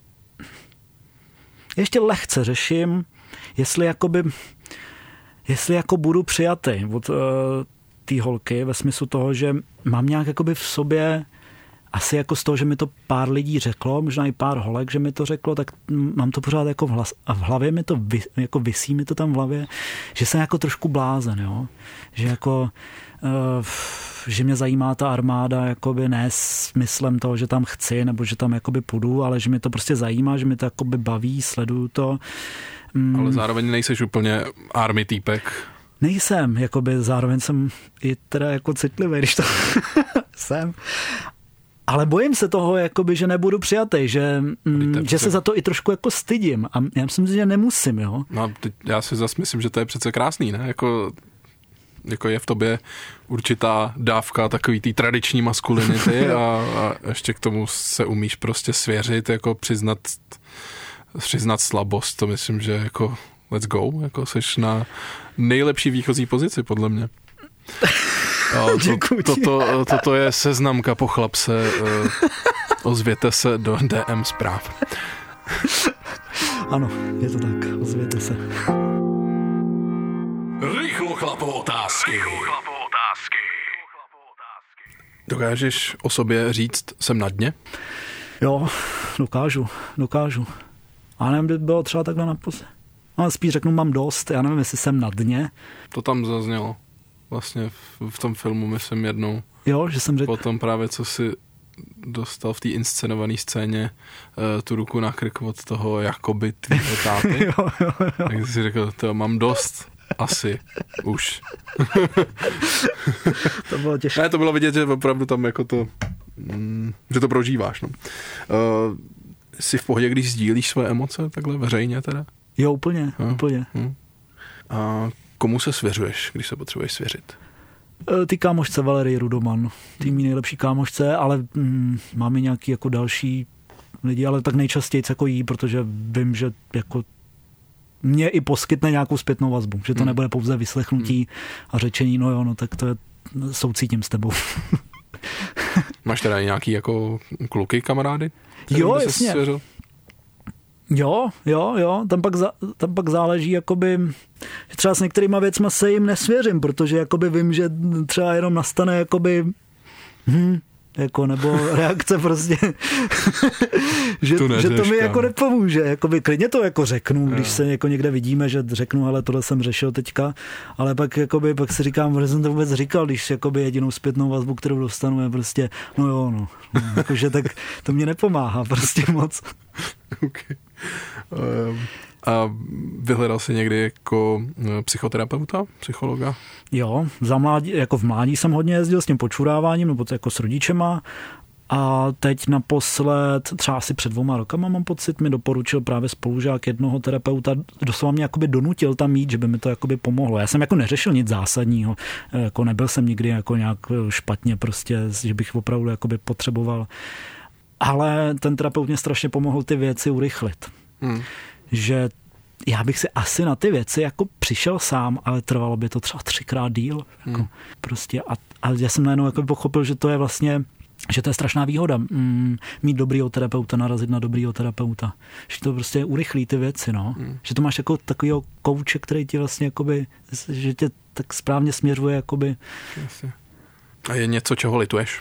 ještě lehce řeším, jestli jakoby jestli jako budu přijatý od uh, té holky ve smyslu toho, že mám nějak jakoby v sobě asi jako z toho, že mi to pár lidí řeklo, možná i pár holek, že mi to řeklo, tak mám to pořád jako v, hlas, a v hlavě mi to vy, jako visí mi to tam v hlavě, že jsem jako trošku blázen, jo? Že jako uh, že mě zajímá ta armáda jakoby ne smyslem toho, že tam chci nebo že tam jakoby půjdu, ale že mě to prostě zajímá, že mě to jakoby baví, sleduju to. Mm. Ale zároveň nejseš úplně army týpek. Nejsem, jakoby zároveň jsem i teda jako citlivý, když to jsem. Ale bojím se toho, jakoby, že nebudu přijatý, že, mm, že se za to i trošku jako stydím. A já myslím, že nemusím, jo. No, teď já si zase myslím, že to je přece krásný, ne? Jako, jako je v tobě určitá dávka takový té tradiční maskulinity a, a ještě k tomu se umíš prostě svěřit, jako přiznat, přiznat slabost. To myslím, že jako let's go, jako seš na nejlepší výchozí pozici, podle mě. To, toto, toto je seznamka po chlapse. Ozvěte se do D M zpráv. Ano, je to tak. Ozvěte se. Rychlo chlapo otázky. Dokážeš o sobě říct, jsem na dně? Jo, dokážu, dokážu. A nevím, by bylo třeba takhle naposled. Ale spíš řeknu, mám dost. Já nevím, jestli jsem na dně. To tam zaznělo. Vlastně v, v tom filmu, myslím, jednou. Jo, že jsem řekl. Potom právě, co si dostal v té inscenované scéně uh, tu ruku na krk od toho jakoby tvýho táty. jo, jo, jo. Tak jsi řekl, to mám dost. Asi. Už. To bylo těžké. Ne, to bylo vidět, že opravdu tam jako to, mm, že to prožíváš. No. Uh, jsi v pohodě, když sdílíš své emoce takhle veřejně teda? Jo, úplně, no. úplně. Hmm. A komu se svěřuješ, když se potřebuješ svěřit? Ty kámošce Valerii Rudoman, ty mý nejlepší kámošce, ale mm, máme nějaký jako další lidi, ale tak nejčastěji jako jí, protože vím, že jako mě i poskytne nějakou zpětnou vazbu, že to hmm. nebude pouze vyslechnutí hmm. a řečení, no jo, no tak to je, soucítím s tebou. Máš teda nějaký jako kluky, kamarády? Jo, jasně. Jo, jo, jo, tam pak, za, tam pak záleží, jakoby, že třeba s některýma věcma se jim nesvěřím, protože jakoby vím, že třeba jenom nastane jakoby, hm, jako, nebo reakce prostě, že, to že to mi jako nepomůže, jakoby klidně to jako řeknu, no. Když se jako někde vidíme, že řeknu, ale tohle jsem řešil teďka, ale pak jakoby, pak si říkám, že jsem to vůbec říkal, když jakoby jedinou zpětnou vazbu, kterou dostanu, je prostě, no jo, no, no jakože tak to mě nepomáhá prostě moc. Okay. Um, a vyhledal jsi někdy jako psychoterapeuta, psychologa? Jo, za mládí, jako v mládí jsem hodně jezdil s tím počuráváním, nebo jako s rodičema a teď naposled, třeba asi před dvouma rokama mám pocit, mi doporučil právě spolužák jednoho terapeuta, doslova mě jakoby donutil tam jít, že by mi to jakoby pomohlo. Já jsem jako neřešil nic zásadního, jako nebyl jsem nikdy jako nějak špatně prostě, že bych opravdu jakoby potřeboval. Ale ten terapeut mě strašně pomohl ty věci urychlit. Hmm. Že já bych si asi na ty věci jako přišel sám, ale trvalo by to třeba třikrát díl. Hmm. Jako prostě a, a já jsem najednou jako pochopil, že to je vlastně, že to je strašná výhoda mm, mít dobrýho terapeuta, narazit na dobrýho terapeuta. Že to prostě urychlí ty věci, no. Hmm. Že to máš jako takovýho kouče, který ti vlastně jakoby, že tě tak správně směřuje jakoby. Jasně. A je něco, čeho lituješ?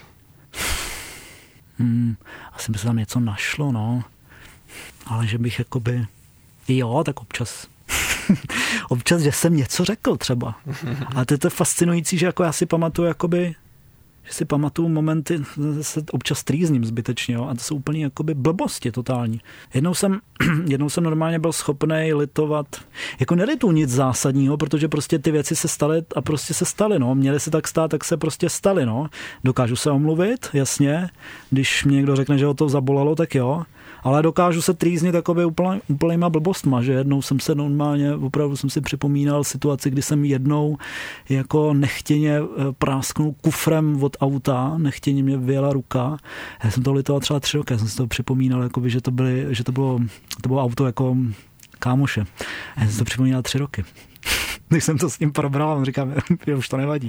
Hmm, asi by se tam něco našlo, no. Ale že bych jakoby, jo, tak občas, občas, že jsem něco řekl třeba. Ale to je to fascinující, že jako já si pamatuju jakoby, že si pamatuju momenty, se občas trýzním zbytečně, jo, a to jsou úplně jakoby blbosti totální. Jednou jsem, jednou jsem normálně byl schopnej litovat, jako nelituju nic zásadního, protože prostě ty věci se staly a prostě se staly, no. Měly se tak stát, tak se prostě staly, no. Dokážu se omluvit, jasně, když mě někdo řekne, že ho to zabolalo, tak jo. Ale dokážu se trýznit takový úplně, úplnýma blbostma, že jednou jsem se normálně, opravdu jsem si připomínal situaci, kdy jsem jednou jako nechtěně prásknul kufrem od auta, nechtěně mě vyjela ruka. Já jsem to litoval třeba tři roky, já jsem si to připomínal, jakoby, že, to byly, že to, bylo, to bylo auto jako kámoše. Já jsem si to připomínal tři roky. Když jsem to s ním probral, on říkám, že už to nevadí.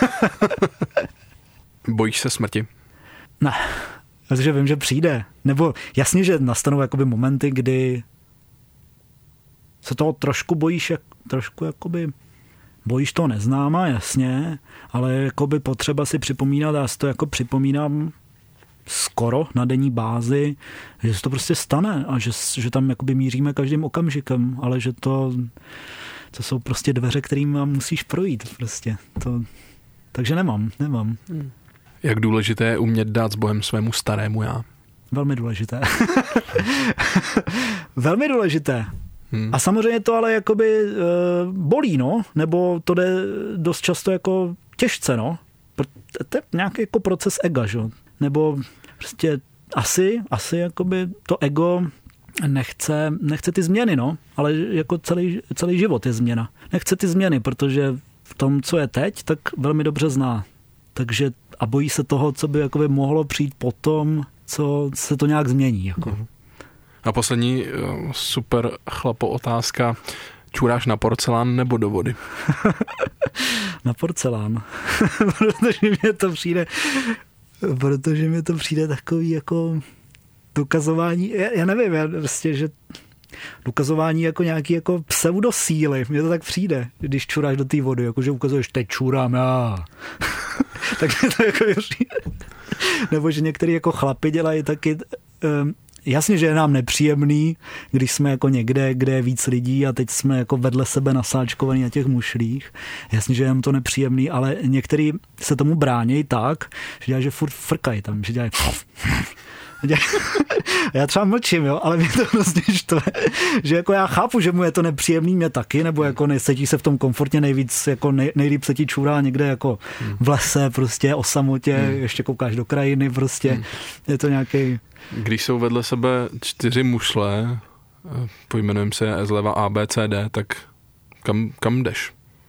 Bojíš se smrti? Ne. Protože vím, že přijde. Nebo jasně, že nastanou jakoby momenty, kdy se toho trošku bojíš, jak, trošku jakoby bojíš toho neznáma, jasně, ale jakoby potřeba si připomínat, já si to jako připomínám skoro na denní bázi, že se to prostě stane a že, že tam jakoby míříme každým okamžikem, ale že to, to jsou prostě dveře, kterým musíš projít prostě. To, takže nemám, nemám. Hmm. Jak důležité je umět dát s Bohem svému starému já? Velmi důležité. Velmi důležité. Hmm. A samozřejmě to ale jakoby uh, bolí, no, nebo to jde dost často jako těžce, no. To je nějaký jako proces ega, že? Nebo prostě asi, asi jakoby to ego nechce, nechce ty změny, no, ale jako celý, celý život je změna. Nechce ty změny, protože v tom, co je teď, tak velmi dobře zná. Takže a bojí se toho, co by jakoby mohlo přijít potom, co se to nějak změní. Jako. Hmm. A poslední super chlapo otázka. Čuráš na porcelán nebo do vody? Na porcelán. Protože mě to přijde protože mi to přijde takový jako dokazování, já, já nevím, já prostě, že dokazování jako nějaký jako pseudosíly, mně to tak přijde, když čuráš do té vody, jakože ukazuješ, teď čurám já. Tak mi to jako přijde. Nebo že některý jako chlapi dělají taky, um, jasně, že je nám nepříjemný, když jsme jako někde, kde je víc lidí a teď jsme jako vedle sebe nasáčkovaní na těch mušlích. Jasně, že je jim to nepříjemný, ale některý se tomu brání tak, že dělají, že furt frkají tam, že dělají já třeba mlčím, jo, ale mě to hrozně štve, že jako já chápu, že mu je to nepříjemný, mě taky, nebo jako nesedí se v tom komfortně nejvíc, jako nej, nejlíp se ti čůrá někde jako v lese, prostě o samotě, hmm. ještě koukáš do krajiny, prostě hmm. je to nějaký. Když jsou vedle sebe čtyři mušle, pojmenujeme se zleva A, B, C, D, tak kam, kam jdeš?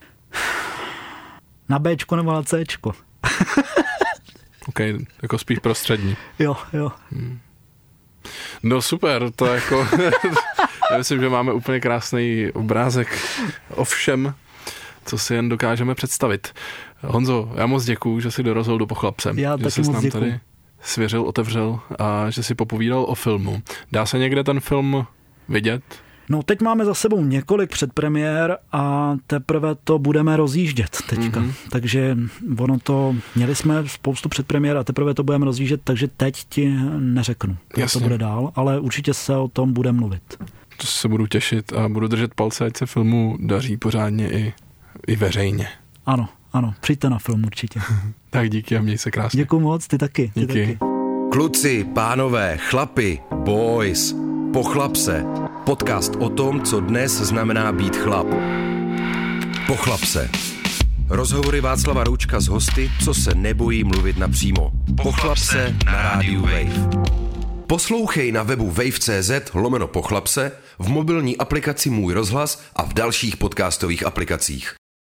Na Bčko nebo na Cčko? OK, jako spíš prostřední. Jo, jo. Hmm. No super, to jako, já myslím, že máme úplně krásný obrázek o všem, co si jen dokážeme představit. Honzo, já moc děkuju, že jsi dorazil do Pochlapse. Já že taky jsi moc nám děkuju. Tady svěřil, otevřel a že si popovídal o filmu. Dá se někde ten film vidět? No teď máme za sebou několik předpremiér a teprve to budeme rozjíždět teďka. Mm-hmm. Takže ono to, měli jsme spoustu předpremiér a teprve to budeme rozjíždět, takže teď ti neřeknu, jak to bude dál, ale určitě se o tom bude mluvit. To se budu těšit a budu držet palce, ať se filmu daří pořádně i, i veřejně. Ano, ano, přijďte na film určitě. Tak díky a měj se krásně. Děkuju moc, ty taky. Ty díky. Taky. Kluci, pánové, chlapi, boys, Pochlapse. Podcast o tom, co dnes znamená být chlap. Pochlapse. Rozhovory Václava Roučka s hosty, co se nebojí mluvit napřímo. Pochlapse na rádiu Wave. Poslouchej na webu wave tečka cé zet lomeno Pochlapse, v mobilní aplikaci Můj rozhlas a v dalších podcastových aplikacích.